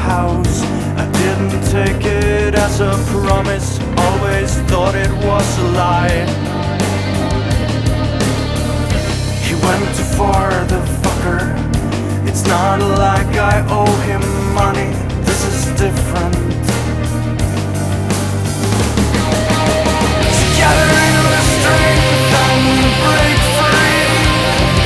house. I didn't take it as a promise, always thought it was a lie. He went too far, the fucker. It's not like I owe him money, this is different.